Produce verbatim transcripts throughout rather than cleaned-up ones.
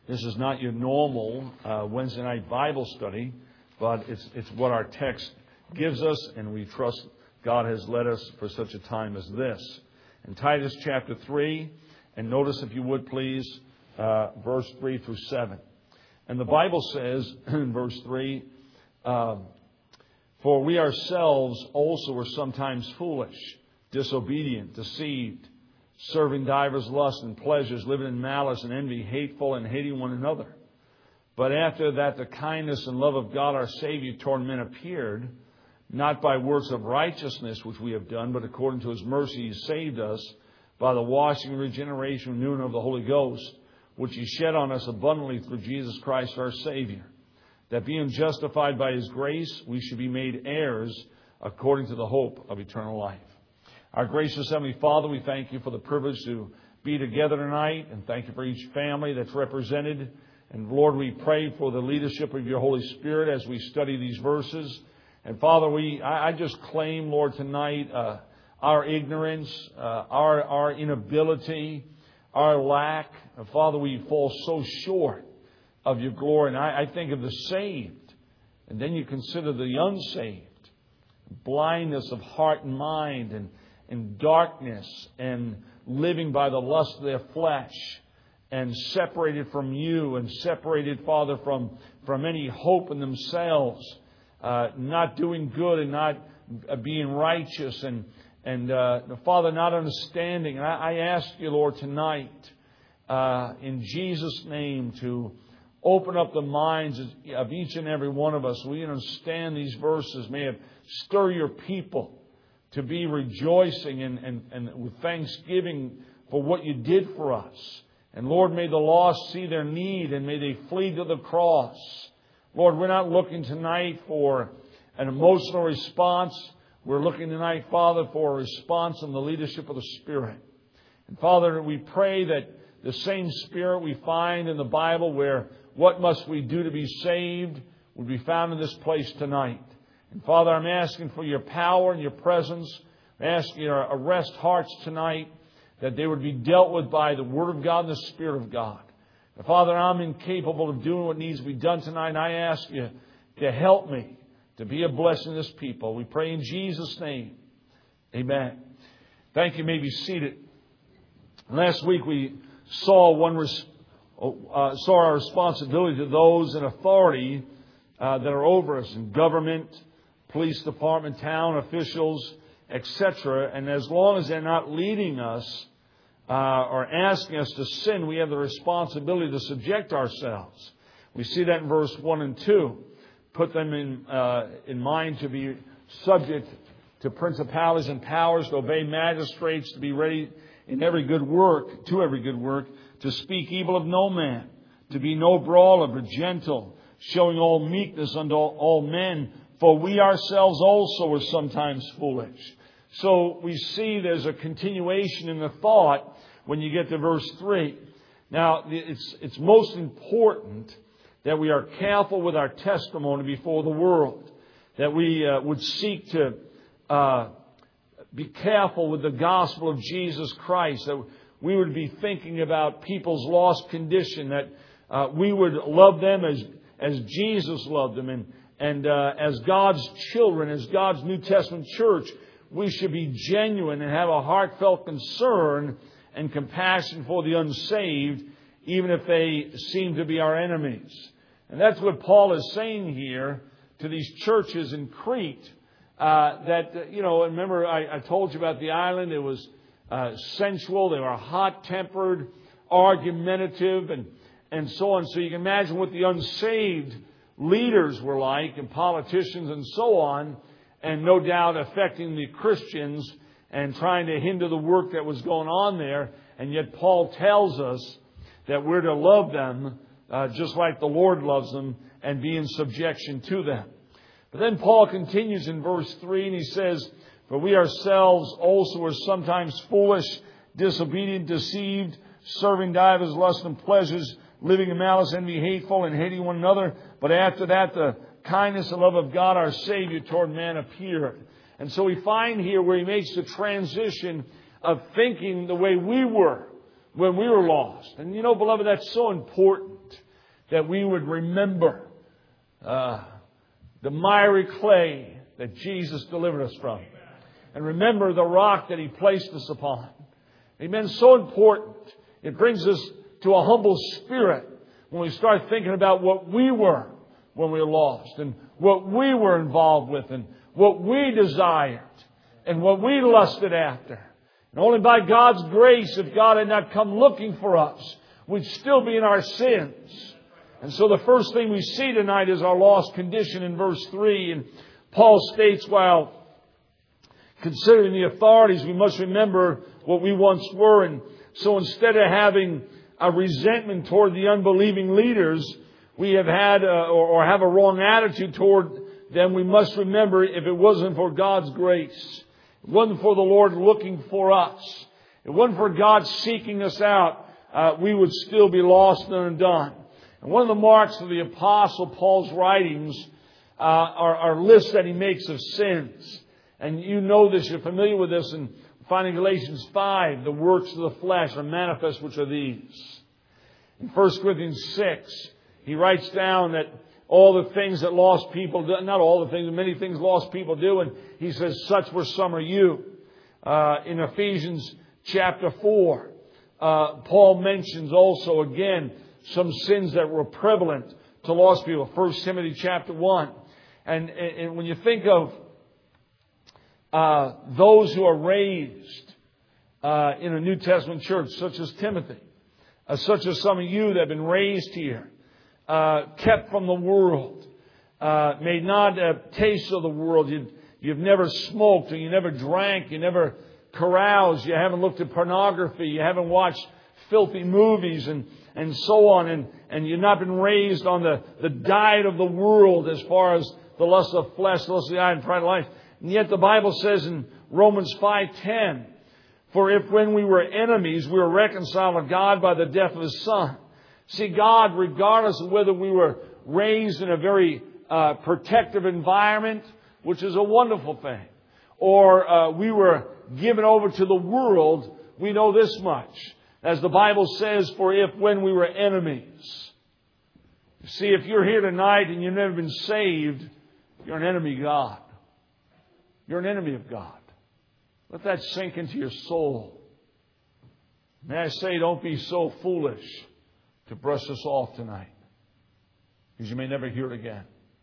This is not your normal uh, Wednesday night Bible study, but it's it's what our text gives us, and we trust God has led us for such a time as this. In Titus chapter three, and notice if you would please, uh, verse three through seven. And the Bible says in verse three, uh, for we ourselves also were sometimes foolish, disobedient, deceived, serving divers lusts and pleasures, living in malice and envy, hateful and hating one another. But after that the kindness and love of God our Savior toward men appeared, not by works of righteousness which we have done, but according to His mercy He saved us by the washing and regeneration and renewing of the Holy Ghost, which He shed on us abundantly through Jesus Christ our Savior, that being justified by His grace, we should be made heirs according to the hope of eternal life. Our gracious Heavenly Father, we thank You for the privilege to be together tonight, and thank You for each family that's represented. And Lord, we pray for the leadership of Your Holy Spirit as we study these verses. And Father, we I, I just claim, Lord, tonight uh, our ignorance, uh, our our inability, our lack. And Father, we fall so short of Your glory. And I, I think of the saved, and then you consider the unsaved, blindness of heart and mind, and and darkness, and living by the lust of their flesh, and separated from You, and separated, Father, from, from any hope in themselves, uh, not doing good and not being righteous, and, and uh, Father, not understanding. And I, I ask You, Lord, tonight, uh, in Jesus' name, to open up the minds of each and every one of us. We understand these verses. May it stir Your people to be rejoicing and, and, and with thanksgiving for what You did for us. And Lord, may the lost see their need, and may they flee to the cross. Lord, we're not looking tonight for an emotional response. We're looking tonight, Father, for a response in the leadership of the Spirit. And Father, we pray that the same Spirit we find in the Bible, where what must we do to be saved, would be found in this place tonight. And Father, I'm asking for Your power and Your presence. I'm asking You to arrest hearts tonight, that they would be dealt with by the Word of God and the Spirit of God. And Father, I'm incapable of doing what needs to be done tonight, and I ask You to help me to be a blessing to this people. We pray in Jesus' name. Amen. Thank you. You may be seated. Last week we saw one res- uh, saw our responsibility to those in authority uh, that are over us in government, police department, town officials, et cetera. And as long as they're not leading us uh, or asking us to sin, we have the responsibility to subject ourselves. We see that in verse one and two. Put them in uh, in mind to be subject to principalities and powers, to obey magistrates, to be ready in every good work, to every good work, to speak evil of no man, to be no brawler, but gentle, showing all meekness unto all, all men. For we ourselves also were sometimes foolish. So we see there's a continuation in the thought when you get to verse three. Now, it's it's most important that we are careful with our testimony before the world. That we uh, would seek to uh, be careful with the gospel of Jesus Christ. That we would be thinking about people's lost condition. That uh, we would love them as, as Jesus loved them. And And uh, as God's children, as God's New Testament church, we should be genuine and have a heartfelt concern and compassion for the unsaved, even if they seem to be our enemies. And that's what Paul is saying here to these churches in Crete. Uh, that, you know, remember I, I told you about the island. It was uh, sensual. They were hot-tempered, argumentative, and, and so on. So you can imagine what the unsaved leaders were like, and politicians and so on, and no doubt affecting the Christians and trying to hinder the work that was going on there. And yet Paul tells us that we're to love them uh, just like the Lord loves them, and be in subjection to them. But then Paul continues in verse three, and he says, for we ourselves also were sometimes foolish, disobedient, deceived, serving divers lusts and pleasures, living in malice, envy, hateful, and hating one another. But after that, the kindness and love of God our Savior toward man appeared. And so we find here where he makes the transition of thinking the way we were when we were lost. And you know, beloved, that's so important. that we would remember uh, the miry clay that Jesus delivered us from. And remember the rock that He placed us upon. Amen. So important. It brings us to a humble spirit when we start thinking about what we were when we were lost, and what we were involved with, and what we desired, and what we lusted after. And only by God's grace, if God had not come looking for us, we'd still be in our sins. And so the first thing we see tonight is our lost condition in verse three. And Paul states, while considering the authorities, we must remember what we once were. And so instead of having a resentment toward the unbelieving leaders, we have had a, or, or have a wrong attitude toward them. We must remember, if it wasn't for God's grace, it wasn't for the Lord looking for us, it wasn't for God seeking us out, uh, we would still be lost and undone. And one of the marks of the Apostle Paul's writings uh, are, are lists that he makes of sins. And you know this, you're familiar with this in finding Galatians five, the works of the flesh are manifest, which are these. In First Corinthians six, he writes down that all the things that lost people do, not all the things, many things lost people do, and he says, such were some of you. Uh, in Ephesians chapter four, uh, Paul mentions also again some sins that were prevalent to lost people. First Timothy chapter one. And, and when you think of uh, those who are raised uh, in a New Testament church, such as Timothy, uh, such as some of you that have been raised here, uh, kept from the world, uh, may not have taste of the world. You've, you've never smoked, or you never drank, you never caroused, you haven't looked at pornography, you haven't watched filthy movies and, and so on, and, and you've not been raised on the, the diet of the world as far as the lust of flesh, the lust of the eye, and pride of life. And yet the Bible says in Romans five ten, for if when we were enemies, we were reconciled to God by the death of His Son. See, God, regardless of whether we were raised in a very uh, protective environment, which is a wonderful thing, or uh, we were given over to the world, we know this much. As the Bible says, for if when we were enemies. See, if you're here tonight and you've never been saved, you're an enemy of God. You're an enemy of God. Let that sink into your soul. May I say, don't be so foolish to brush this off tonight, because you may never hear it again.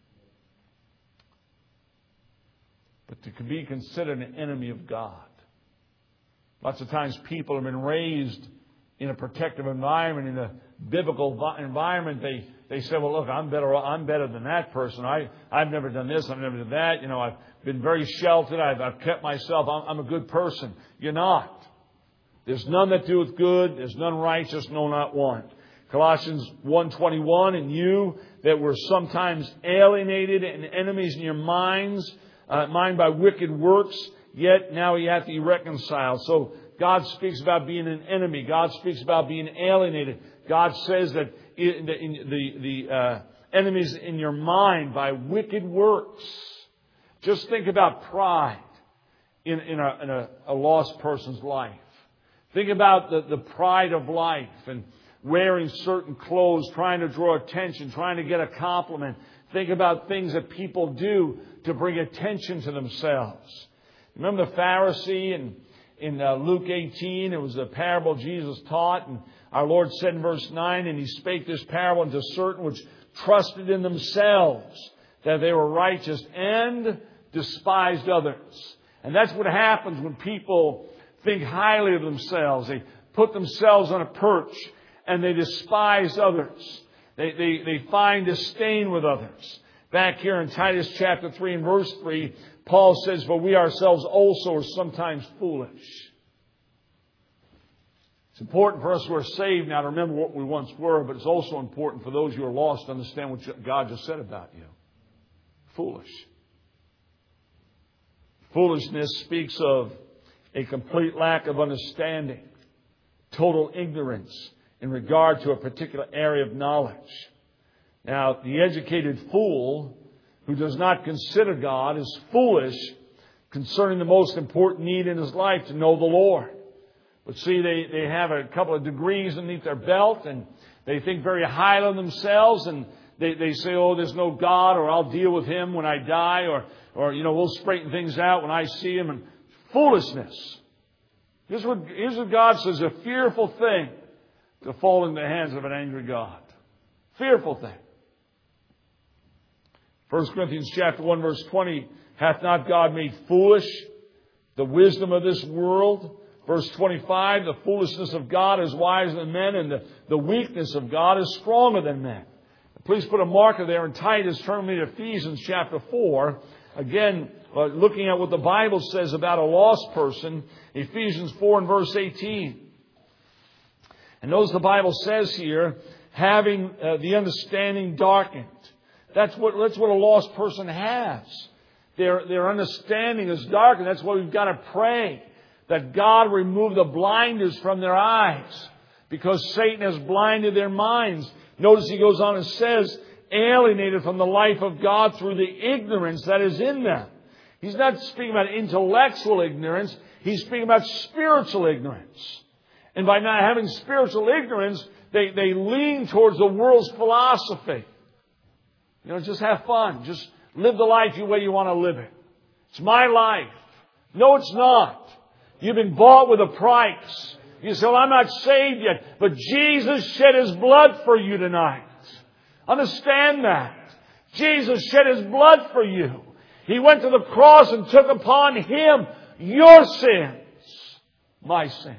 But to be considered an enemy of God. Lots of times people have been raised in a protective environment, in a biblical environment. They they say, well, look, I'm better I'm better than that person. I, I've never done this. I've never done that. You know, I've been very sheltered. I've, I've kept myself. I'm, I'm a good person. You're not. There's none that doeth good. There's none righteous, no, not one. Colossians one twenty-one, and you that were sometimes alienated and enemies in your minds, uh, mind by wicked works, yet now ye hath ye reconciled. So God speaks about being an enemy. God speaks about being alienated. God says that in the, in the, the uh, enemies in your mind by wicked works. Just think about pride in, in, a, in a, a lost person's life. Think about the, the pride of life and wearing certain clothes, trying to draw attention, trying to get a compliment. Think about things that people do to bring attention to themselves. Remember the Pharisee in, in uh, Luke eighteen? It was a parable Jesus taught. And our Lord said in verse nine, and He spake this parable unto certain which trusted in themselves that they were righteous and despised others. And that's what happens when people think highly of themselves. They put themselves on a perch and they despise others. They, they, they find disdain with others. Back here in Titus chapter three and verse three, Paul says, for we ourselves also are sometimes foolish. It's important for us who are saved now to remember what we once were, but it's also important for those who are lost to understand what God just said about you. Foolish. Foolishness speaks of a complete lack of understanding, total ignorance in regard to a particular area of knowledge. Now, the educated fool who does not consider God is foolish concerning the most important need in his life, to know the Lord. But see, they, they have a couple of degrees underneath their belt, and they think very highly of themselves, and they, they say, oh, there's no God, or I'll deal with Him when I die, or, or you know, we'll straighten things out when I see Him. And foolishness. Here's what, here's what God says, a fearful thing to fall in the hands of an angry God. Fearful thing. First Corinthians chapter one, verse twenty, hath not God made foolish the wisdom of this world? Verse twenty-five, the foolishness of God is wiser than men, and the, the weakness of God is stronger than men. Please put a marker there in Titus. Turn me to Ephesians chapter four. Again, uh, looking at what the Bible says about a lost person. Ephesians four and verse eighteen. And notice the Bible says here, having uh, the understanding darkened. That's what, that's what a lost person has. Their, their understanding is darkened. That's why we've got to pray that God remove the blinders from their eyes, because Satan has blinded their minds. Notice he goes on and says, alienated from the life of God through the ignorance that is in them. He's not speaking about intellectual ignorance. He's speaking about spiritual ignorance. And by not having spiritual ignorance, they, they lean towards the world's philosophy. You know, just have fun. Just live the life the way you want to live it. It's my life. No, it's not. You've been bought with a price. You say, well, I'm not saved yet. But Jesus shed His blood for you tonight. Understand that. Jesus shed His blood for you. He went to the cross and took upon Him your sins, my sins.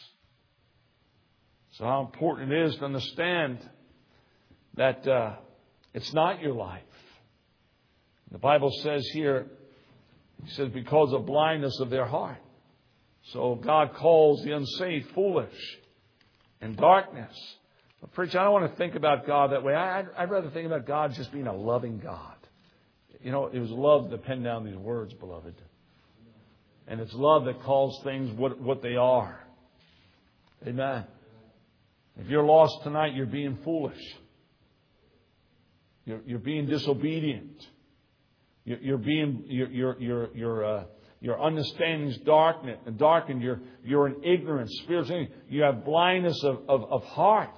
So how important it is to understand that uh, it's not your life. The Bible says here, He says, because of blindness of their heart. So God calls the unsaved foolish and darkness. But preacher, I don't want to think about God that way. I'd, I'd rather think about God just being a loving God. You know, it was love that penned down these words, beloved. And it's love that calls things what, what they are. Amen. If you're lost tonight, you're being foolish. You're, you're being disobedient. You're, you're being, you're, you're, you're, you're uh, your understanding's darkened, darkened. You're, you're in ignorance, spiritually. You have blindness of, of, of heart.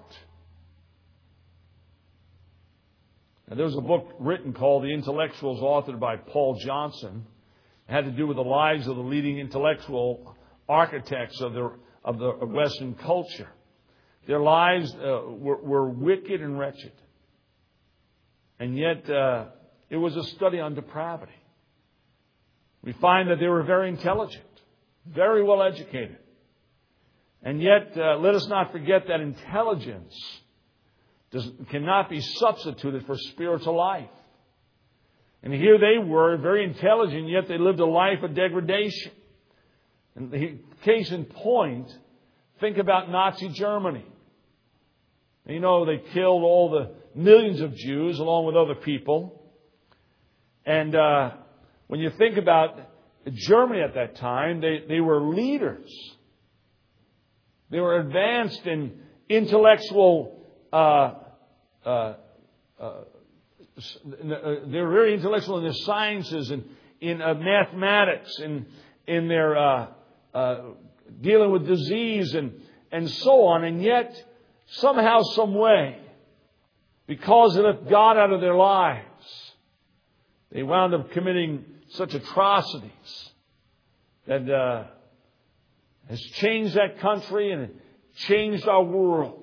Now, there was a book written called The Intellectuals, authored by Paul Johnson. It had to do with the lives of the leading intellectual architects of the, of the Western culture. Their lives uh, were, were wicked and wretched. And yet, uh, it was a study on depravity. We find that they were very intelligent, very well educated. And yet, uh, let us not forget that intelligence does, cannot be substituted for spiritual life. And here they were, very intelligent, yet they lived a life of degradation. And the case in point, think about Nazi Germany. You know, they killed all the millions of Jews along with other people. And uh, when you think about Germany at that time, they, they were leaders. They were advanced in intellectual... Uh, uh, uh, they were very intellectual in their sciences and in uh, mathematics and in their uh, uh, dealing with disease and, and so on. And yet, somehow, some way, because they left God out of their lives, they wound up committing such atrocities that uh, has changed that country and it changed our world.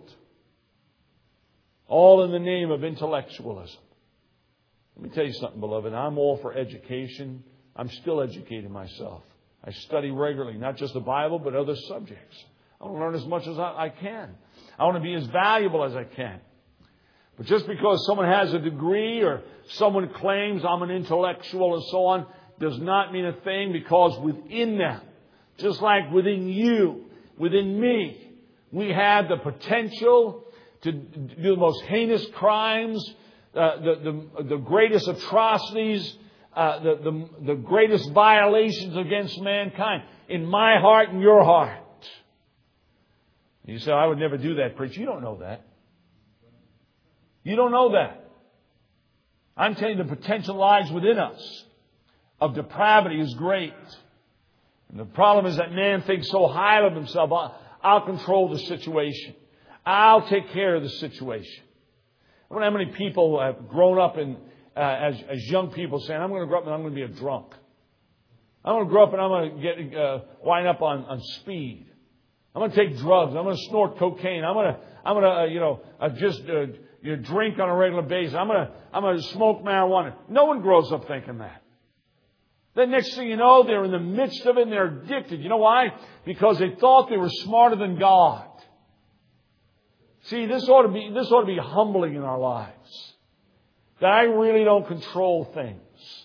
All in the name of intellectualism. Let me tell you something, beloved. I'm all for education. I'm still educating myself. I study regularly, not just the Bible, but other subjects. I want to learn as much as I, I can. I want to be as valuable as I can. But just because someone has a degree or someone claims I'm an intellectual and so on, does not mean a thing, because within them, just like within you, within me, we have the potential to do the most heinous crimes, uh, the, the, the greatest atrocities, uh, the, the, the greatest violations against mankind in my heart and your heart. You say, I would never do that, preacher. You don't know that. You don't know that. I'm telling you, the potential lies within us of depravity is great. And the problem is that man thinks so highly of himself. I'll control the situation. I'll take care of the situation. I wonder how many people have grown up in, uh, as, as young people saying, I'm going to grow up and I'm going to be a drunk. I'm going to grow up and I'm going to get uh, wind up on, on speed. I'm going to take drugs. I'm going to snort cocaine. I'm going to, I'm going to, uh, you know, uh, just uh, you know, drink on a regular basis. I'm going to, I'm going to smoke marijuana. No one grows up thinking that. Then next thing you know, they're in the midst of it and they're addicted. You know why? Because they thought they were smarter than God. See, this ought to be, this ought to be humbling in our lives. That I really don't control things.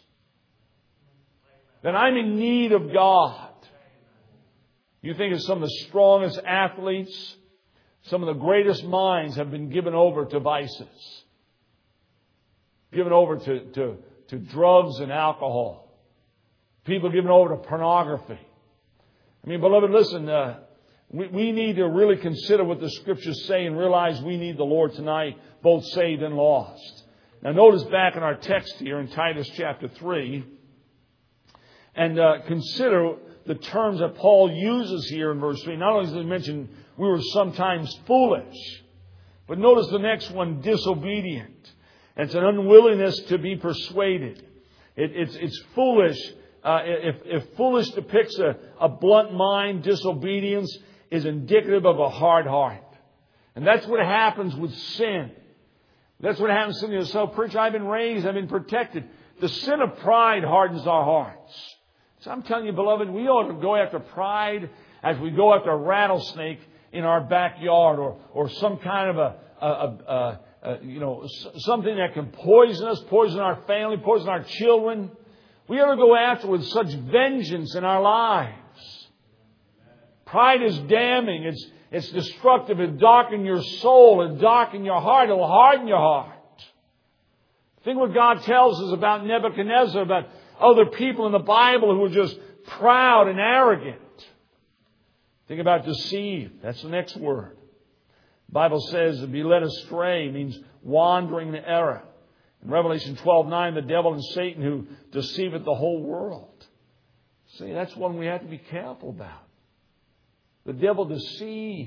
That I'm in need of God. You think of some of the strongest athletes, some of the greatest minds have been given over to vices. Given over to, to, to drugs and alcohol. People given over to pornography. I mean, beloved, listen, uh, we, we need to really consider what the Scriptures say and realize we need the Lord tonight, both saved and lost. Now notice back in our text here in Titus chapter three, and uh, consider the terms that Paul uses here in verse three. Not only does he mention we were sometimes foolish, but notice the next one, disobedient. And it's an unwillingness to be persuaded. It, it's, it's foolish. Uh, if, if foolish depicts a, a blunt mind, disobedience is indicative of a hard heart. And that's what happens with sin. That's what happens to you. So, preacher, I've been raised, I've been protected. The sin of pride hardens our hearts. So I'm telling you, beloved, we ought to go after pride as we go after a rattlesnake in our backyard, or, or some kind of a, a, a, a, you know, something that can poison us, poison our family, poison our children. We ought to go after with such vengeance in our lives. Pride is damning. It's, it's destructive. It darkens your soul. It darkens your heart. It will harden your heart. Think what God tells us about Nebuchadnezzar, about other people in the Bible who were just proud and arrogant. Think about deceive. That's the next word. The Bible says to be led astray means wandering in error. In Revelation twelve nine, the devil and Satan who deceiveth the whole world. See, that's one we have to be careful about. The devil deceives.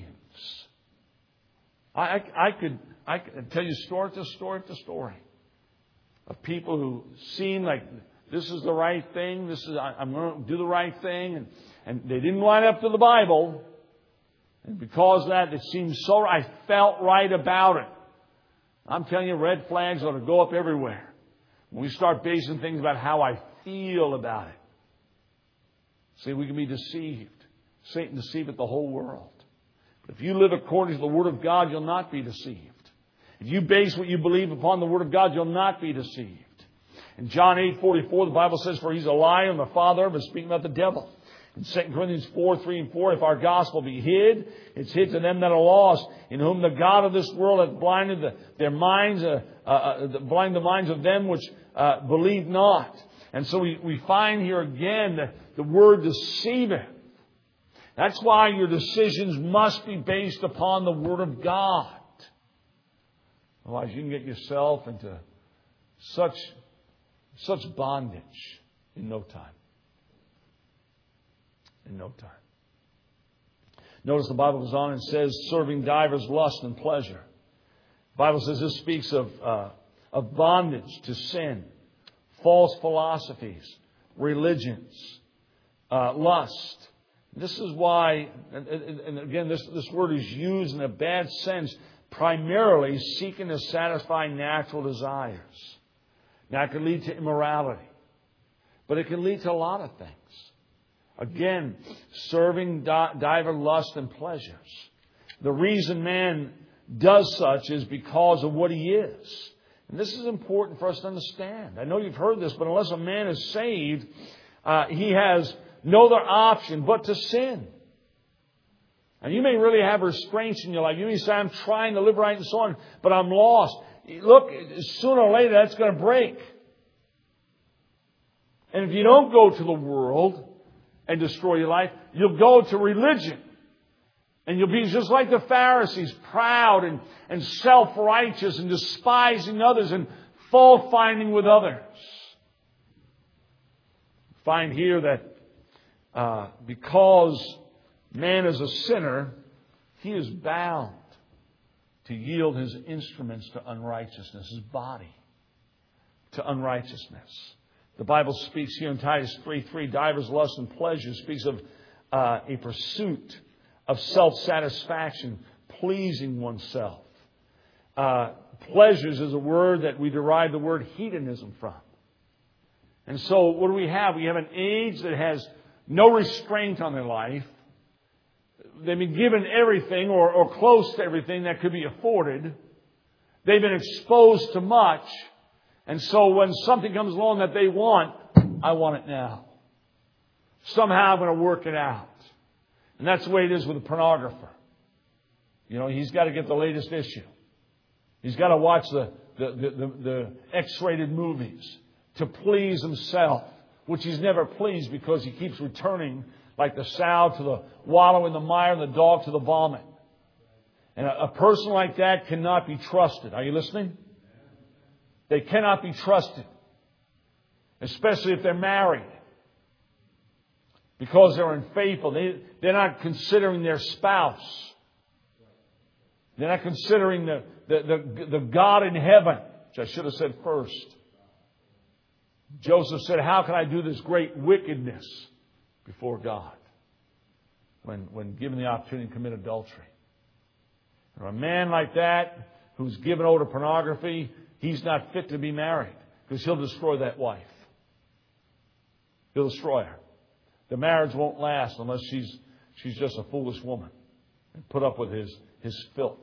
I, I, I could I could tell you story after story after story of people who seem like this is the right thing. This is I'm going to do the right thing, and and they didn't line up to the Bible, and because of that, it seemed so. I felt right about it. I'm telling you, red flags ought to go up everywhere when we start basing things about how I feel about it. See, we can be deceived. Satan deceiveth the whole world. But if you live according to the Word of God, you'll not be deceived. If you base what you believe upon the Word of God, you'll not be deceived. In John eight forty-four, the Bible says, for he's a liar and the father of it, speaking about the devil. In Second Corinthians four, three and four, if our gospel be hid, it's hid to them that are lost, in whom the God of this world hath blinded the, their minds, uh, uh, uh, blind the minds of them which uh, believe not. And so we, we find here again the, the word deceiveth. That's why your decisions must be based upon the Word of God. Otherwise, you can get yourself into such, such bondage in no time. In no time. Notice the Bible goes on and says, serving divers lust and pleasure. The Bible says this speaks of, uh, of bondage to sin, false philosophies, religions, uh, lust. This is why, and, and again, this, this word is used in a bad sense, primarily seeking to satisfy natural desires. Now, it can lead to immorality, but it can lead to a lot of things. Again, serving diver lust and pleasures. The reason man does such is because of what he is. And this is important for us to understand. I know you've heard this, but unless a man is saved, uh, he has no other option but to sin. And you may really have restraints in your life. You may say, I'm trying to live right and so on, but I'm lost. Look, sooner or later that's going to break. And if you don't go to the world and destroy your life, you'll go to religion. And you'll be just like the Pharisees, proud and, and self-righteous and despising others and fault-finding with others. Find here that uh, because man is a sinner, he is bound to yield his instruments to unrighteousness, his body to unrighteousness. The Bible speaks here in Titus three three, divers lusts and pleasures, speaks of uh, a pursuit of self-satisfaction, pleasing oneself. Uh, pleasures is a word that we derive the word hedonism from. And so what do we have? We have an age that has no restraint on their life. They've been given everything or, or close to everything that could be afforded. They've been exposed to much. And so when something comes along that they want, I want it now. Somehow I'm going to work it out. And that's the way it is with a pornographer. You know, he's got to get the latest issue. He's got to watch the, the, the, the, the X-rated movies to please himself, which he's never pleased because he keeps returning like the sow to the wallow in the mire and the dog to the vomit. And a, a person like that cannot be trusted. Are you listening? They cannot be trusted, especially if they're married, because they're unfaithful. They, they're not considering their spouse. They're not considering the, the, the, the God in heaven, which I should have said first. Joseph said, how can I do this great wickedness before God? When, when given the opportunity to commit adultery. And a man like that, who's given over to pornography, he's not fit to be married, because he'll destroy that wife. He'll destroy her. The marriage won't last unless she's she's just a foolish woman and put up with his, his filth.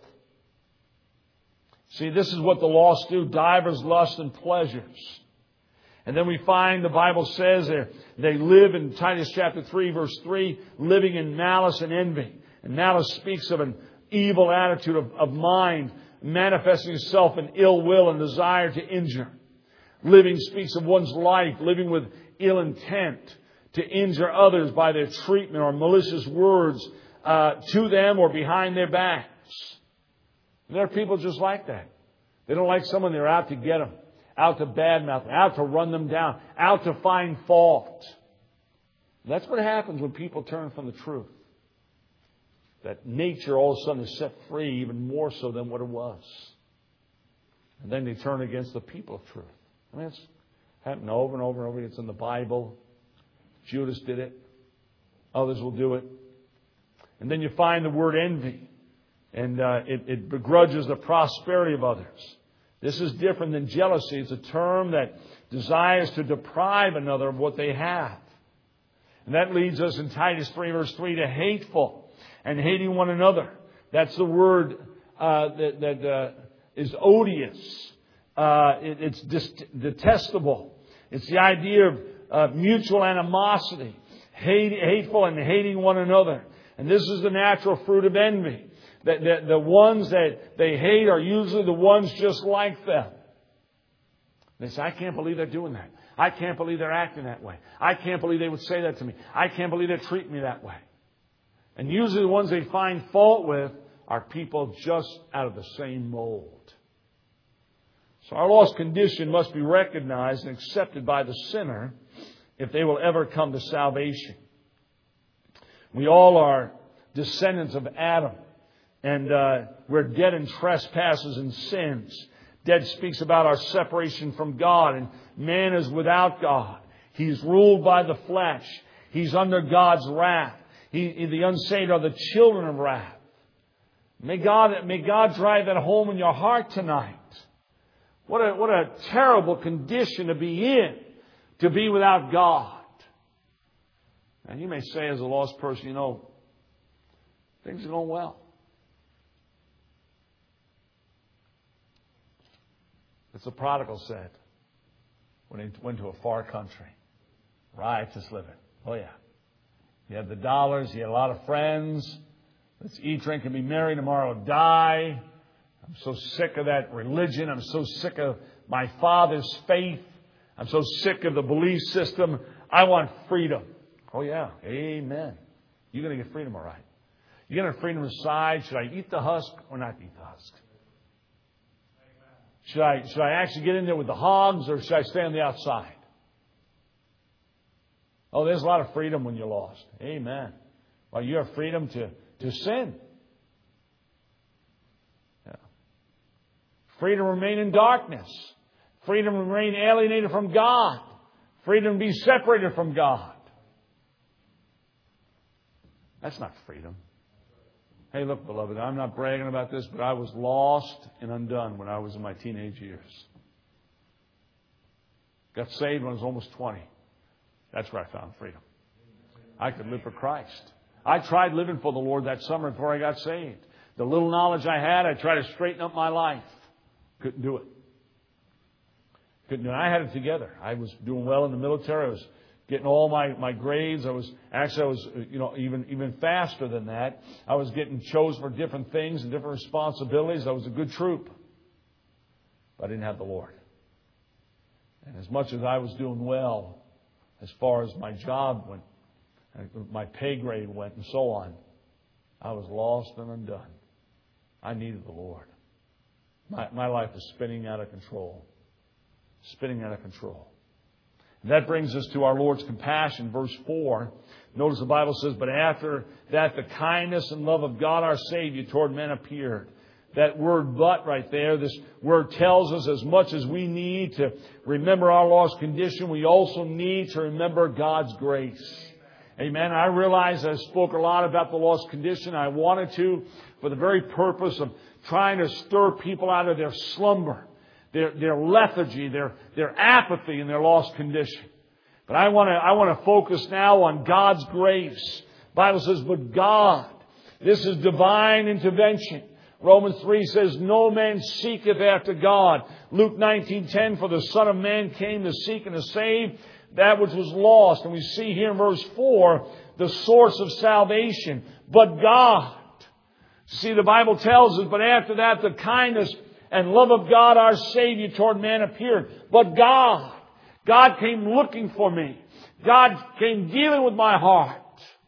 See, this is what the lost do. Divers lust and pleasures. And then we find the Bible says they live in Titus chapter three, verse three, living in malice and envy. And malice speaks of an evil attitude of, of mind, manifesting itself in ill will and desire to injure. Living speaks of one's life, living with ill intent to injure others by their treatment or malicious words uh, to them or behind their backs. And there are people just like that. They don't like someone, they're out to get them, out to badmouth them, out to run them down, out to find fault. That's what happens when people turn from the truth. That nature all of a sudden is set free even more so than what it was. And then they turn against the people of truth. I mean, it's happened over and over and over. It's in the Bible. Judas did it. Others will do it. And then you find the word envy. And uh, it, it begrudges the prosperity of others. This is different than jealousy. It's a term that desires to deprive another of what they have. And that leads us in Titus three verse three to hateful and hating one another. That's the word uh, that, that uh, is odious. Uh, it, it's dis- detestable. It's the idea of uh, mutual animosity, hate, hateful and hating one another. And this is the natural fruit of envy. The, the, the ones that they hate are usually the ones just like them. They say, I can't believe they're doing that. I can't believe they're acting that way. I can't believe they would say that to me. I can't believe they treat me that way. And usually the ones they find fault with are people just out of the same mold. So our lost condition must be recognized and accepted by the sinner if they will ever come to salvation. We all are descendants of Adam. And uh, we're dead in trespasses and sins. Dead speaks about our separation from God. And man is without God. He's ruled by the flesh. He's under God's wrath. He, the unsaved are the children of wrath. May God, may God drive that home in your heart tonight. What a, what a terrible condition to be in, to be without God. And you may say as a lost person, you know, things are going well. It's the prodigal said when he went to a far country. Riotous living. Oh, yeah. He had the dollars. He had a lot of friends. Let's eat, drink, and be merry. Tomorrow die. I'm so sick of that religion. I'm so sick of my father's faith. I'm so sick of the belief system. I want freedom. Oh, yeah. Amen. You're going to get freedom, all right. You're going to have freedom to decide, should I eat the husk or not eat the husk? Should I, should I actually get in there with the hogs or should I stay on the outside? Oh, there's a lot of freedom when you're lost. Amen. Well, you have freedom to, to sin. Freedom to remain in darkness. Freedom to remain alienated from God. Freedom to be separated from God. That's not freedom. Hey, look, beloved, I'm not bragging about this, but I was lost and undone when I was in my teenage years. Got saved when I was almost twenty. That's where I found freedom. I could live for Christ. I tried living for the Lord that summer before I got saved. The little knowledge I had, I tried to straighten up my life. Couldn't do it. Couldn't do it. I had it together. I was doing well in the military. I was getting all my, my grades. I was, actually, I was, you know, even, even faster than that. I was getting chosen for different things and different responsibilities. I was a good troop. But I didn't have the Lord. And as much as I was doing well, as far as my job went, my pay grade went and so on, I was lost and undone. I needed the Lord. My, my life was spinning out of control. Spinning out of control. And that brings us to our Lord's compassion, verse four. Notice the Bible says, but after that the kindness and love of God our Savior toward men appeared. That word but right there, this word tells us as much as we need to remember our lost condition, we also need to remember God's grace. Amen. I realize I spoke a lot about the lost condition. I wanted to for the very purpose of trying to stir people out of their slumber, their, their lethargy, their, their apathy in their lost condition. But I want to, I want to focus now on God's grace. The Bible says, but God, this is divine intervention. Romans three says, no man seeketh after God. Luke nineteen ten, for the Son of Man came to seek and to save that which was lost. And we see here in verse four, the source of salvation. But God. See, the Bible tells us, but after that the kindness and love of God our Savior toward man appeared. But God. God came looking for me. God came dealing with my heart.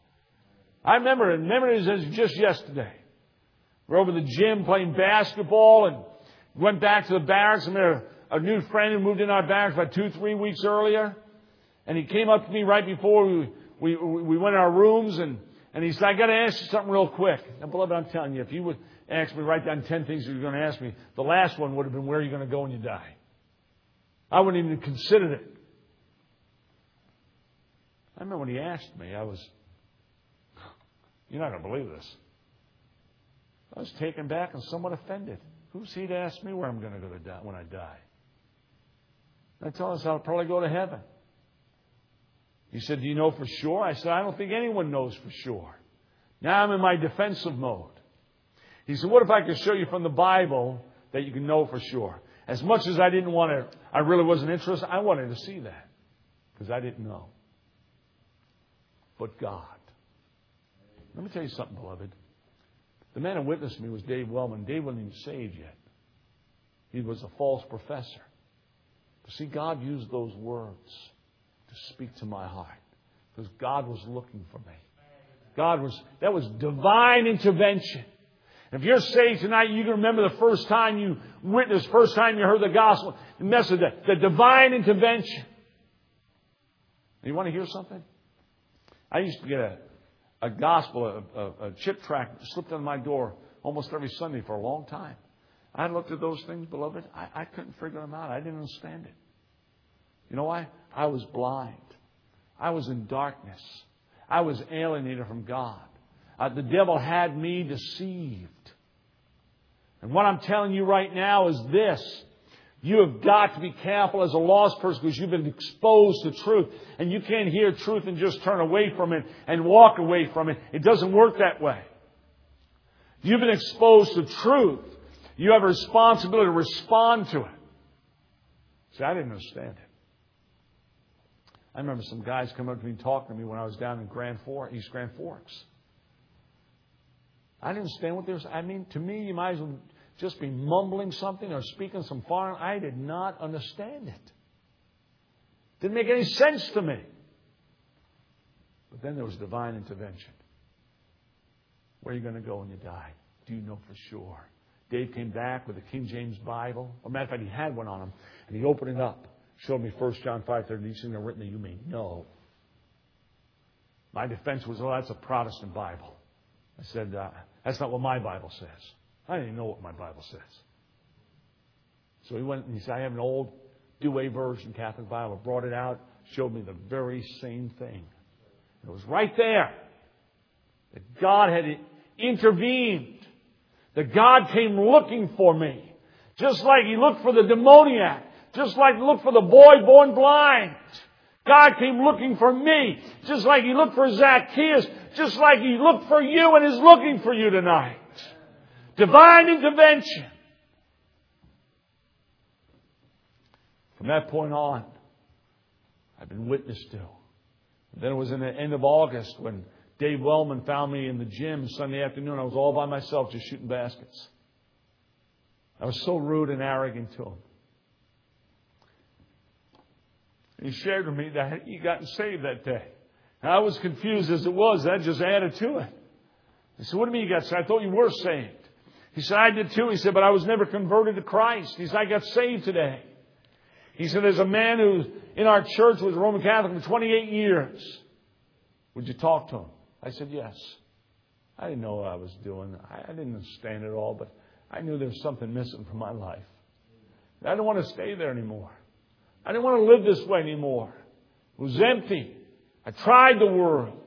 I remember, remember it was just yesterday. We're over the gym playing basketball and went back to the barracks. I met a, a new friend who moved in our barracks about two, three weeks earlier. And he came up to me right before we, we, we went in our rooms and, and he said, I got to ask you something real quick. Now, beloved, I'm telling you, if you would ask me, write down ten things you're going to ask me, the last one would have been, where are you going to go when you die? I wouldn't even have considered it. I remember when he asked me, I was, you're not going to believe this. I was taken back and somewhat offended. Who's he to ask me where I'm going to go to die when I die? I told him I'll probably go to heaven. He said, do you know for sure? I said, I don't think anyone knows for sure. Now I'm in my defensive mode. He said, what if I could show you from the Bible that you can know for sure? As much as I didn't want to, I really wasn't interested, I wanted to see that. Because I didn't know. But God. Let me tell you something, beloved. The man who witnessed me was Dave Wellman. Dave wasn't even saved yet. He was a false professor. But see, God used those words to speak to my heart. Because God was looking for me. God was, that was divine intervention. If you're saved tonight, you can remember the first time you witnessed, first time you heard the gospel, the message, the, the divine intervention. You want to hear something? I used to get a, a gospel, a, a, a chip track slipped on my door almost every Sunday for a long time. I looked at those things, beloved. I, I couldn't figure them out. I didn't understand it. You know why? I was blind. I was in darkness. I was alienated from God. Uh, the devil had me deceived. And what I'm telling you right now is this. You have got to be careful as a lost person because you've been exposed to truth. And you can't hear truth and just turn away from it and walk away from it. It doesn't work that way. You've been exposed to truth. You have a responsibility to respond to it. See, I didn't understand it. I remember some guys coming up to me and talking to me when I was down in Grand Forks, East Grand Forks. I didn't understand what they were saying. I mean, to me, you might as well just be mumbling something or speaking some foreign. I did not understand it. Didn't make any sense to me. But then there was divine intervention. Where are you going to go when you die? Do you know for sure? Dave came back with a King James Bible. As a matter of fact, he had one on him. And he opened it up. Showed me First John five thirty. These things are written that you may know. My defense was, oh, that's a Protestant Bible. I said, uh, that's not what my Bible says. I didn't even know what my Bible says. So he went and he said, I have an old Douay version Catholic Bible. Brought it out, showed me the very same thing. It was right there that God had intervened. That God came looking for me. Just like He looked for the demoniac. Just like He looked for the boy born blind. God came looking for me. Just like He looked for Zacchaeus. Just like He looked for you and is looking for you tonight. Divine intervention. From that point on, I've been witnessed to. Then it was in the end of August when Dave Wellman found me in the gym Sunday afternoon. I was all by myself just shooting baskets. I was so rude and arrogant to him. He shared with me that he gotten saved that day. And I was confused as it was. That just added to it. He said, what do you mean you got saved? I thought you were saved. He said, I did too. He said, but I was never converted to Christ. He said, I got saved today. He said, there's a man who's in our church was a Roman Catholic for twenty-eight years. Would you talk to him? I said, yes. I didn't know what I was doing. I didn't understand it all, but I knew there was something missing from my life. I didn't want to stay there anymore. I didn't want to live this way anymore. It was empty. I tried the world.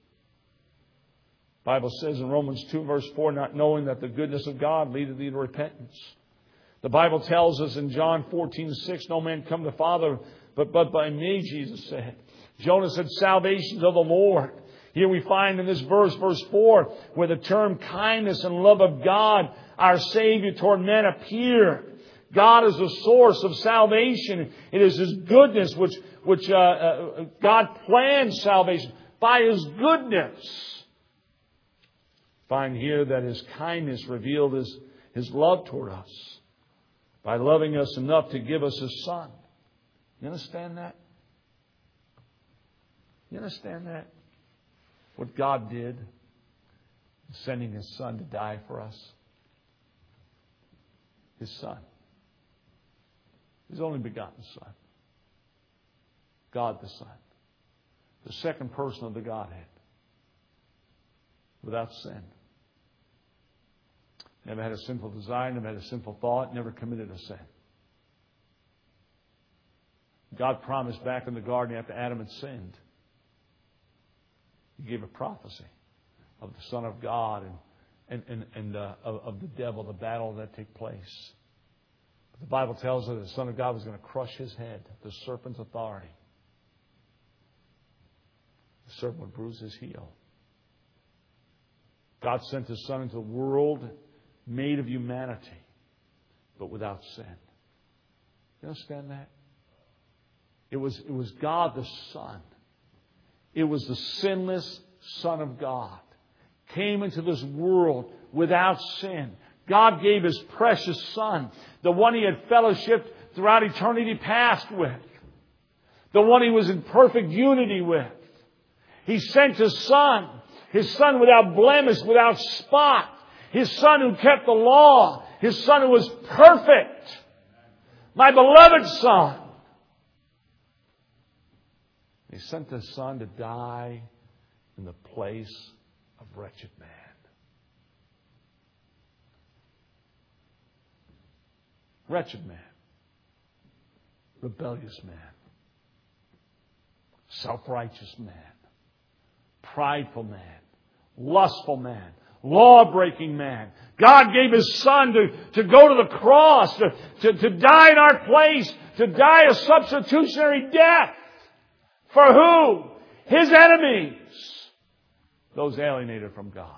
The Bible says in Romans two verse four, not knowing that the goodness of God leadeth thee to repentance. The Bible tells us in John fourteen six, no man come to the Father but, but by me, Jesus said. Jonah said, salvation's of the Lord. Here we find in this verse, verse four, where the term kindness and love of God, our Savior toward men, appear. God is the source of salvation. It is His goodness which, which uh, uh, God planned salvation by His goodness. Find here that His kindness revealed His, His love toward us by loving us enough to give us His Son. You understand that? You understand that? What God did, sending His Son to die for us. His Son. His only begotten Son. God the Son. The second person of the Godhead. Without sin. Never had a sinful desire, never had a sinful thought, never committed a sin. God promised back in the garden after Adam had sinned. He gave a prophecy of the Son of God and, and, and, and uh, of, of the devil, the battle that took place. But the Bible tells us that the Son of God was going to crush his head, the serpent's authority. The serpent would bruise his heel. God sent His Son into the world made of humanity, but without sin. You understand that? It was, it was God the Son. It was the sinless Son of God. Came into this world without sin. God gave His precious Son. The one He had fellowshiped throughout eternity past with. The one He was in perfect unity with. He sent His Son. His Son without blemish, without spot. His Son who kept the law. His Son who was perfect. My beloved Son. He sent His Son to die in the place of wretched man. Wretched man. Rebellious man. Self-righteous man. Prideful man. Lustful man. Law-breaking man. God gave His Son to, to go to the cross, to, to, to die in our place, to die a substitutionary death. For who? His enemies. Those alienated from God.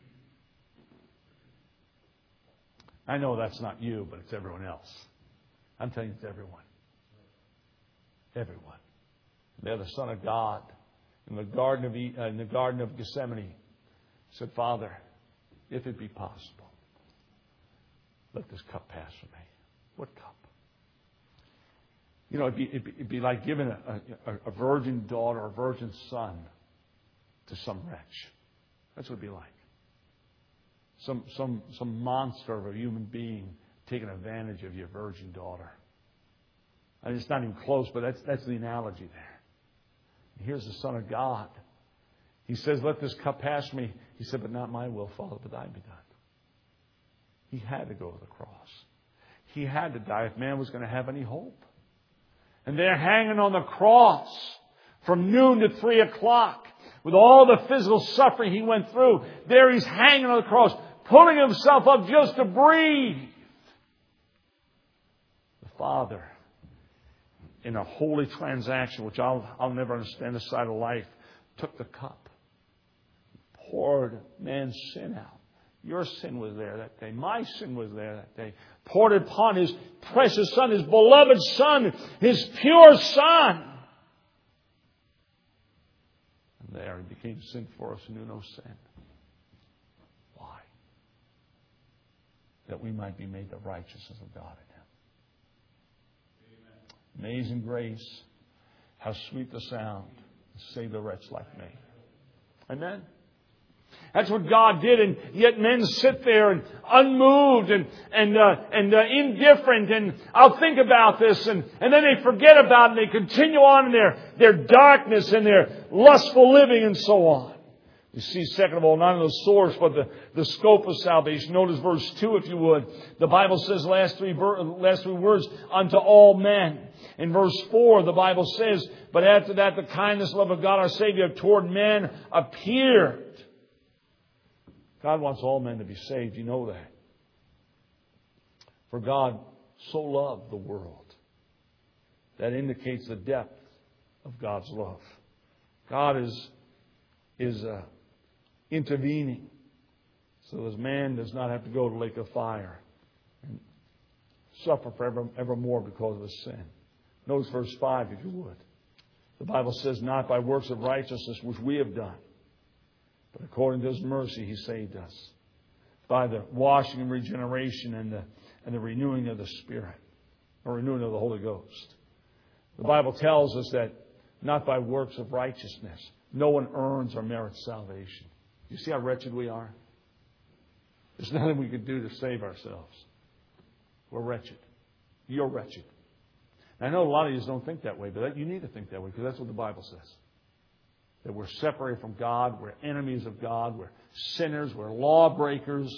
I know that's not you, but it's everyone else. I'm telling you, it's everyone. Everyone. They're the Son of God. In the Garden of, uh, in the Garden of Gethsemane, said, Father, if it be possible, let this cup pass from me. What cup? You know, it'd be, it'd be, it'd be like giving a, a, a virgin daughter or a virgin son to some wretch. That's what it'd be like. Some, some, some monster of a human being taking advantage of your virgin daughter. I mean, it's not even close, but that's, that's the analogy there. And here's the Son of God. He says, let this cup pass me. He said, but not my will, Father, but thine be done. He had to go to the cross. He had to die if man was going to have any hope. And they're hanging on the cross from noon to three o'clock with all the physical suffering He went through. There He's hanging on the cross, pulling Himself up just to breathe. The Father, in a holy transaction, which I'll, I'll never understand this side of life, took the cup, poured man's sin out. Your sin was there that day. My sin was there that day. Poured it upon His precious Son, His beloved Son, His pure Son. And there He became sin for us who knew no sin. Why? That we might be made the righteousness of God in Him. Amen. Amazing grace. How sweet the sound to save a wretch like me. Amen. That's what God did, and yet men sit there and unmoved and and uh, and uh, indifferent. And I'll think about this, and, and then they forget about it. And they continue on in their their darkness and their lustful living and so on. You see, second of all, not in the source, but the, the scope of salvation. Notice verse two, if you would. The Bible says last three last three words, unto all men. In verse four, the Bible says, but after that, the kindness and love of God our Savior toward men appeared. God wants all men to be saved. You know that. For God so loved the world. That indicates the depth of God's love. God is, is uh, intervening so that man does not have to go to the lake of fire and suffer forever, evermore because of his sin. Notice verse five, if you would. The Bible says, not by works of righteousness which we have done, but according to His mercy, He saved us by the washing and regeneration and the, and the renewing of the Spirit, or renewing of the Holy Ghost. The Bible tells us that not by works of righteousness. No one earns or merits salvation. You see how wretched we are? There's nothing we could do to save ourselves. We're wretched. You're wretched. I know a lot of you don't think that way, but you need to think that way because that's what the Bible says. That we're separated from God, we're enemies of God, we're sinners, we're lawbreakers.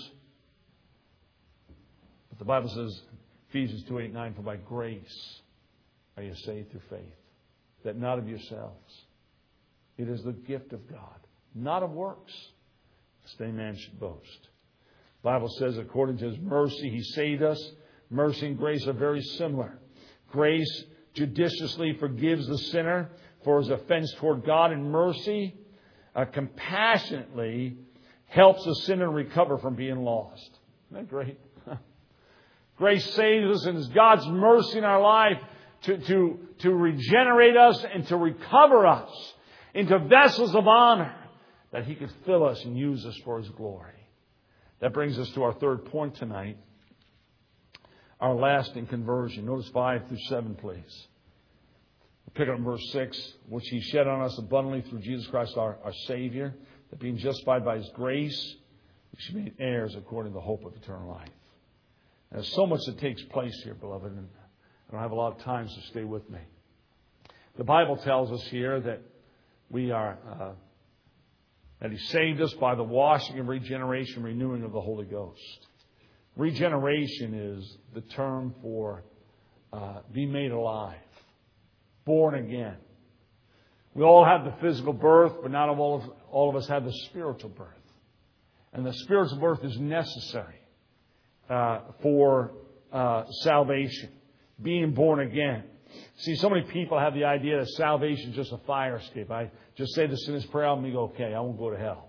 But the Bible says, Ephesians two, eight, nine, for by grace are you saved through faith, that not of yourselves. It is the gift of God, not of works, lest any man should boast. The Bible says, according to His mercy, He saved us. Mercy and grace are very similar. Grace judiciously forgives the sinner for his offense toward God, and mercy uh, compassionately helps the sinner recover from being lost. Isn't that great? Grace saves us, and it's God's mercy in our life to, to, to regenerate us and to recover us into vessels of honor that He could fill us and use us for His glory. That brings us to our third point tonight, our lasting conversion. Notice five through seven, please. Pick up in verse six, which He shed on us abundantly through Jesus Christ our, our Savior, that being justified by His grace, we should be heirs according to the hope of eternal life. And there's so much that takes place here, beloved, and I don't have a lot of time, so stay with me. The Bible tells us here that we are, uh, that He saved us by the washing and regeneration, renewing of the Holy Ghost. Regeneration is the term for uh, being made alive. Born again. We all have the physical birth, but not all of, all of us have the spiritual birth. And the spiritual birth is necessary uh, for uh, salvation, being born again. See, so many people have the idea that salvation is just a fire escape. I just say the sinner's prayer and we go, okay, I won't go to hell.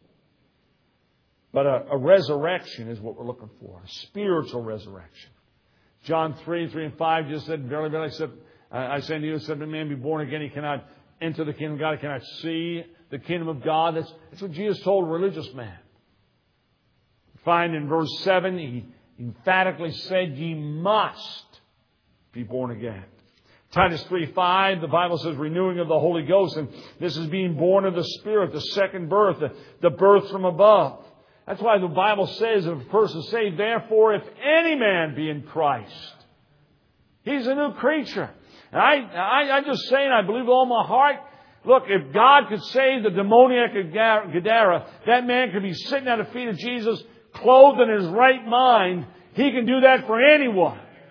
But a, a resurrection is what we're looking for, a spiritual resurrection. John three, three and five just said, verily, verily, I said, I say to you, except a man be born again, he cannot enter the kingdom of God. He cannot see the kingdom of God. That's, that's what Jesus told a religious man. We find in verse seven, He emphatically said, ye must be born again. Titus three, five, the Bible says renewing of the Holy Ghost. And this is being born of the Spirit, the second birth, the, the birth from above. That's why the Bible says, if a person is saved, therefore, if any man be in Christ, he's a new creature. And I, I, I'm just saying, I believe with all my heart, look, if God could save the demoniac of Gadara, that man could be sitting at the feet of Jesus, clothed in his right mind. He can do that for anyone.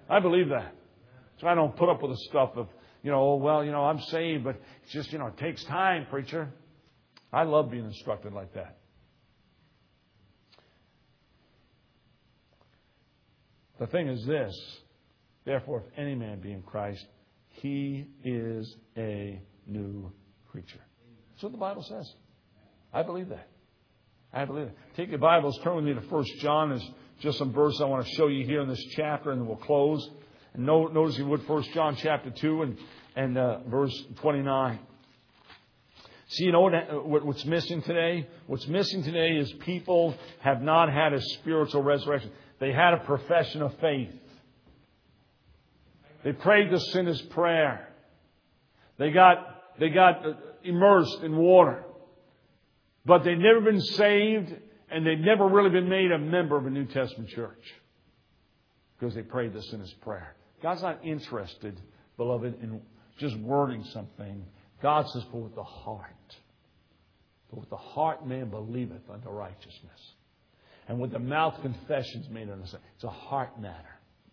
I believe that. So I don't put up with the stuff of, you know, oh, well, you know, I'm saved, but it's just, you know, it takes time, preacher. I love being instructed like that. The thing is this, therefore, if any man be in Christ, he is a new creature. That's what the Bible says. I believe that. I believe it. Take your Bibles, turn with me to First John. There's just some verses I want to show you here in this chapter, and then we'll close. And notice you would First John chapter two and, and uh, verse twenty-nine. See, you know what, what's missing today? What's missing today is people have not had a spiritual resurrection. They had a profession of faith. They prayed the sinner's prayer. They got, they got immersed in water. But they've never been saved, and they've never really been made a member of a New Testament church. Because they prayed the sinner's prayer. God's not interested, beloved, in just wording something. God says, but with the heart. But with the heart man believeth unto righteousness. And with the mouth confessions made unto sin. It's a heart matter.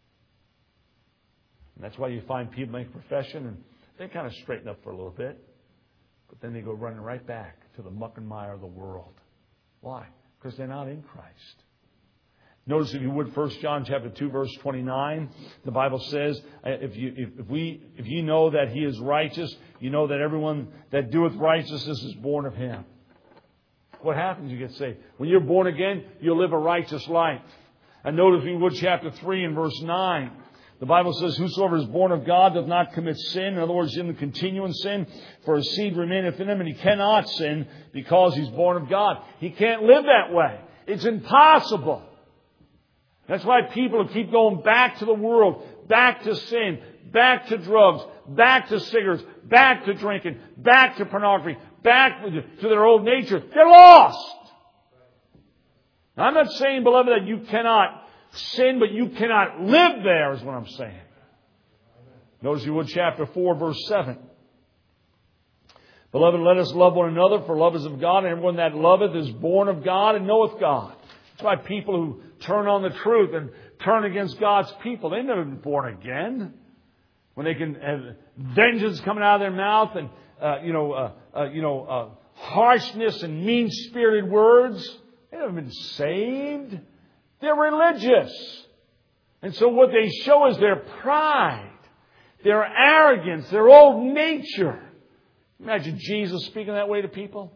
And that's why you find people make profession and they kind of straighten up for a little bit. But then they go running right back to the muck and mire of the world. Why? Because they're not in Christ. Notice, if you would, First John chapter two, verse twenty-nine. The Bible says, if you if, if we if you know that He is righteous, you know that everyone that doeth righteousness is born of Him. What happens? You get saved. When you're born again, you'll live a righteous life. And notice, if you would, chapter three and verse nine. The Bible says, whosoever is born of God doth not commit sin. In other words, he doesn't continue in sin, for his seed remaineth in him, and he cannot sin because he's born of God. He can't live that way. It's impossible. That's why people keep going back to the world, back to sin, back to drugs, back to cigarettes, back to drinking, back to pornography, back to their old nature. They're lost. I'm not saying, beloved, that you cannot sin, but you cannot live there, is what I'm saying. Notice you would chapter four, verse seven. Beloved, let us love one another, for love is of God, and everyone that loveth is born of God and knoweth God. That's why people who turn on the truth and turn against God's people, they've never been born again. When they can have vengeance coming out of their mouth and, uh, you know, uh, uh, you know, uh, harshness and mean-spirited words, they've never been saved. They're religious. And so what they show is their pride, their arrogance, their old nature. Imagine Jesus speaking that way to people.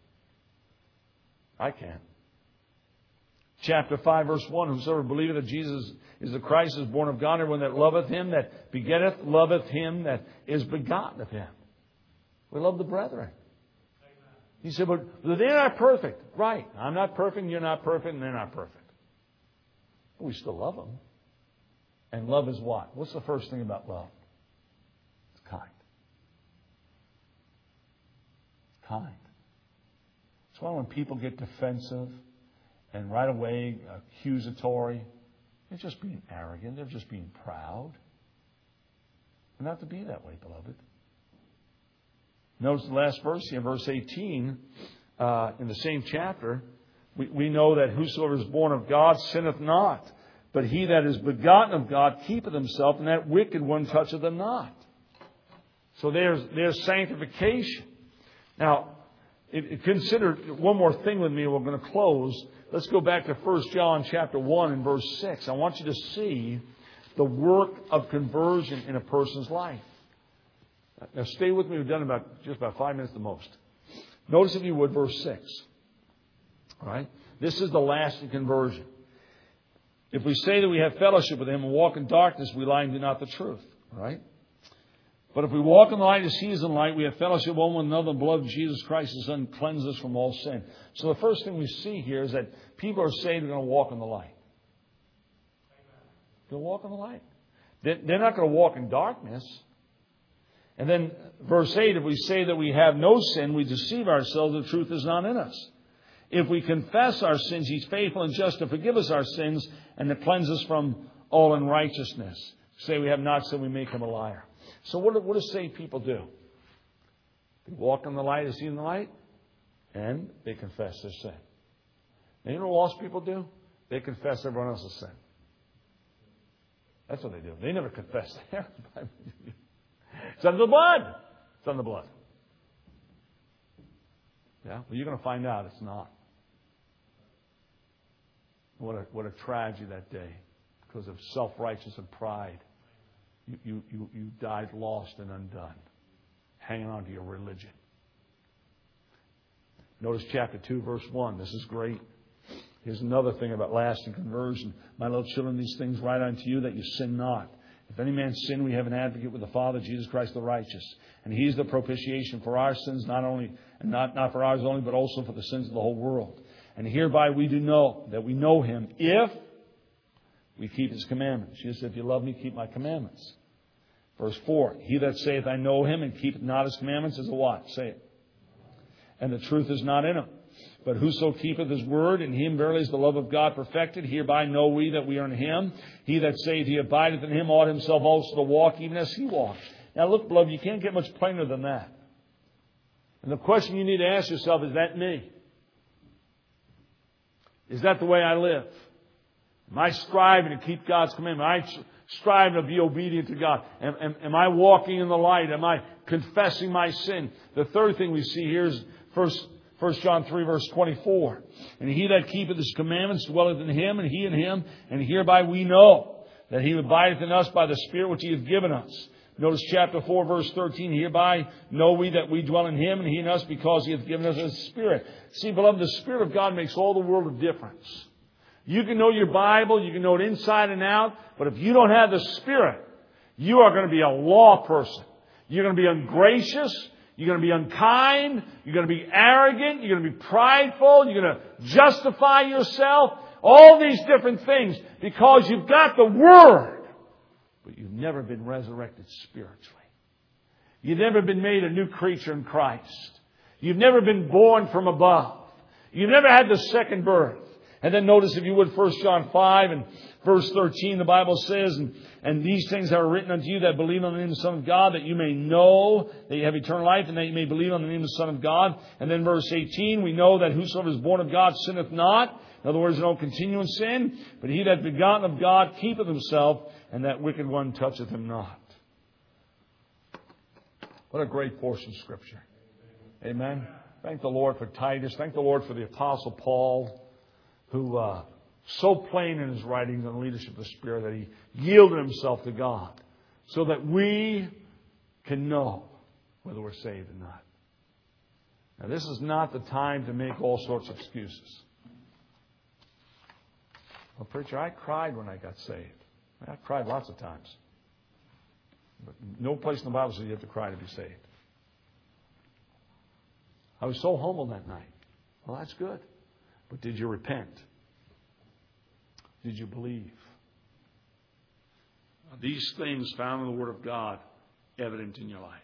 I can't. Chapter five, verse one, whosoever believeth that Jesus is the Christ is born of God, everyone that loveth Him, that begetteth, loveth Him that is begotten of Him. We love the brethren. He said, but they're not perfect. Right. I'm not perfect, you're not perfect, and they're not perfect. But we still love them. And love is what? What's the first thing about love? It's kind. It's kind. That's why when people get defensive and right away accusatory, they're just being arrogant. They're just being proud. We're not to be that way, beloved. Notice the last verse here, verse eighteen, uh, in the same chapter. We, we know that whosoever is born of God sinneth not. But he that is begotten of God keepeth himself, and that wicked one toucheth him not. So there's, there's sanctification. Now, if, consider one more thing with me. We're going to close. Let's go back to First John chapter one and verse six. I want you to see the work of conversion in a person's life. Now stay with me. We've done about just about five minutes the most. Notice, if you would, verse six. All right? This is the lasting conversion. If we say that we have fellowship with Him and walk in darkness, we lie and do not the truth. All right? But if we walk in the light as He is in the light, we have fellowship one with another. The blood of Jesus Christ, His Son, cleanses us from all sin. So the first thing we see here is that people are saying they're going to walk in the light. They'll walk in the light. They're not going to walk in darkness. And then verse eight, if we say that we have no sin, we deceive ourselves, the truth is not in us. If we confess our sins, He's faithful and just to forgive us our sins and to cleanse us from all unrighteousness. Say we have not sinned, we make Him a liar. So what do, what do saved people do? They walk in the light, they see in the light, and they confess their sin. Now, you know what lost people do? They confess everyone else's sin. That's what they do. They never confess there. It's under the blood. It's under the blood. Yeah? Well, you're going to find out it's not. What a, what a tragedy that day. Because of self-righteousness and pride. You, you, you, you died lost and undone. Hanging on to your religion. Notice chapter two, verse one. This is great. Here's another thing about lasting conversion. My little children, these things write unto you that you sin not. If any man sin, we have an advocate with the Father, Jesus Christ the righteous. And He is the propitiation for our sins, not only and not, not for ours only, but also for the sins of the whole world. And hereby we do know that we know Him if we keep His commandments. Jesus said, if you love me, keep my commandments. Verse four, he that saith, I know Him, and keepeth not His commandments, is a what? Say it. And the truth is not in him. But whoso keepeth His word, in him verily is the love of God perfected. Hereby know we that we are in Him. He that saith he abideth in Him ought himself also to walk even as He walked. Now look, beloved, you can't get much plainer than that. And the question you need to ask yourself, is that me? Is that the way I live? Am I striving to keep God's commandment? Am I striving to be obedient to God? Am, am, am I walking in the light? Am I confessing my sin? The third thing we see here is first First John three, verse twenty-four. And he that keepeth His commandments dwelleth in Him, and He in Him. And hereby we know that He abideth in us by the Spirit which He hath given us. Notice chapter four, verse thirteen. Hereby know we that we dwell in Him, and He in us, because He hath given us His Spirit. See, beloved, the Spirit of God makes all the world of difference. You can know your Bible, you can know it inside and out, but if you don't have the Spirit, you are going to be a law person. You're going to be ungracious. You're going to be unkind. You're going to be arrogant. You're going to be prideful. You're going to justify yourself. All these different things because you've got the Word. But you've never been resurrected spiritually. You've never been made a new creature in Christ. You've never been born from above. You've never had the second birth. And then notice, if you would, First John five and verse thirteen, the Bible says, and, and these things are written unto you that believe on the name of the Son of God, that you may know that you have eternal life, and that you may believe on the name of the Son of God. And then verse eighteen, we know that whosoever is born of God sinneth not. In other words, they don't continue in sin. But he that is begotten of God keepeth himself, and that wicked one toucheth him not. What a great portion of Scripture. Amen. Thank the Lord for Titus. Thank the Lord for the Apostle Paul, who uh, so plain in his writings on the leadership of the Spirit that he yielded himself to God so that we can know whether we're saved or not. Now, this is not the time to make all sorts of excuses. Well, preacher, I cried when I got saved. I cried lots of times. But no place in the Bible says you have to cry to be saved. I was so humbled that night. Well, that's good. But did you repent? Did you believe? Are these things found in the Word of God evident in your life?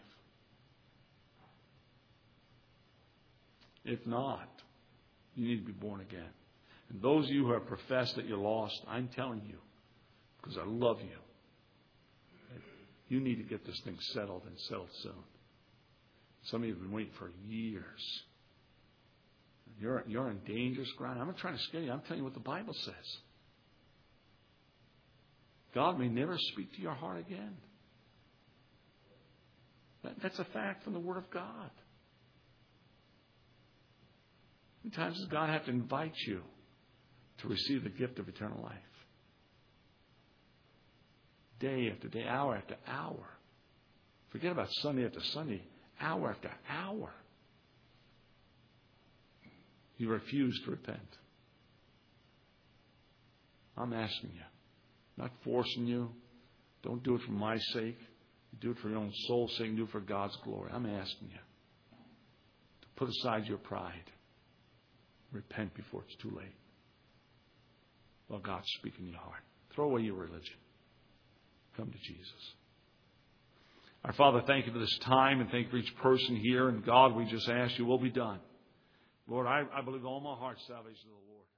If not, you need to be born again. And those of you who have professed that you're lost, I'm telling you, because I love you, you need to get this thing settled and settled soon. Some of you have been waiting for years. You're, you're on dangerous ground. I'm not trying to scare you. I'm telling you what the Bible says. God may never speak to your heart again. That, that's a fact from the Word of God. How many times does God have to invite you to receive the gift of eternal life? Day after day, hour after hour. Forget about Sunday after Sunday. Hour after hour. You refuse to repent. I'm asking you. Not forcing you. Don't do it for my sake. You do it for your own soul's sake. Do it for God's glory. I'm asking you to put aside your pride. Repent before it's too late. While God's speaking in your heart. Throw away your religion. Come to Jesus. Our Father, thank you for this time, and thank you for each person here. And God, we just ask you, will be done. Lord, I, I believe all my heart salvation of the Lord.